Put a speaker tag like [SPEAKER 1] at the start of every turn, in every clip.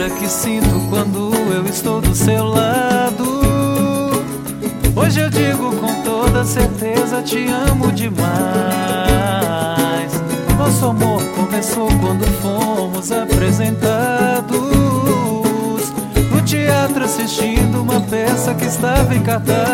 [SPEAKER 1] loucura que sinto quando eu estou do seu lado. Hoje eu digo com toda certeza, te amo demais. Nosso amor começou quando fomos apresentados no teatro, assistindo uma peça que estava em cartaz.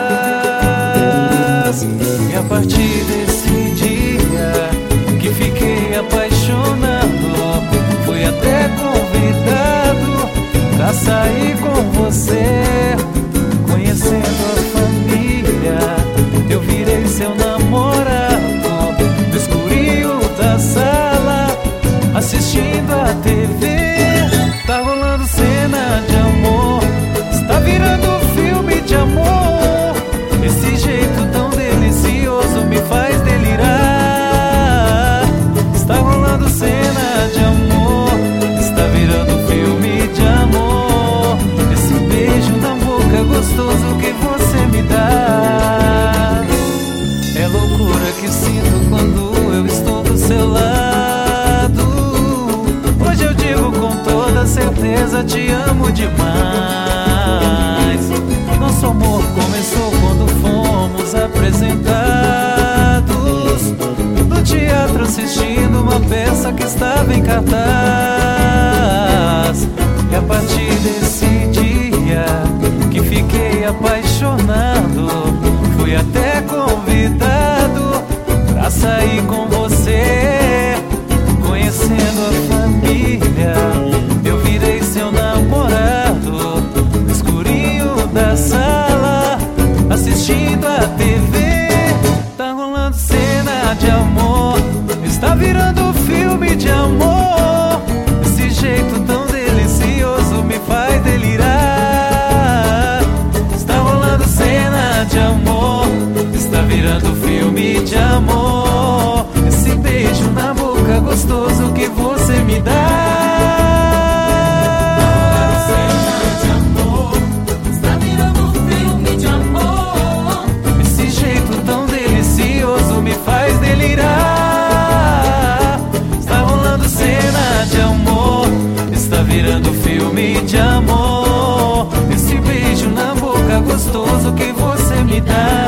[SPEAKER 1] E a partir desse dia que fiquei apaixonado, fui até convidado pra sair com você. Conhecendo a família, eu virei seu namorado. No escurinho da sala, assistindo a TV, tá rolando cena de amor, está virando filme de amor. Esse jeito tão delicioso me faz delirar. Está rolando cena de amor, está virando filme de amor. Esse beijo na boca gostoso que você me dá. É loucura que sinto quando eu estou do seu lado. Hoje eu digo com toda certeza, te amo demais. Nosso amor começou quando fomos apresentados no teatro, assistindo uma peça que estava em cartaz. E a partir desse dia que fiquei apaixonado, fui até convidado pra sair com você. Conhecendo a família, eu virei seu namorado. No escurinho da sala, assistindo a TV, tá rolando cena de amor, está virando filme de amor. Esse jeito tão delicioso me faz delirar. Está rolando cena de amor, está virando filme de amor. Esse beijo na boca gostoso que você me dá. Faz delirar. Está rolando cena de amor, está virando filme de amor. Esse beijo na boca gostoso que você me dá.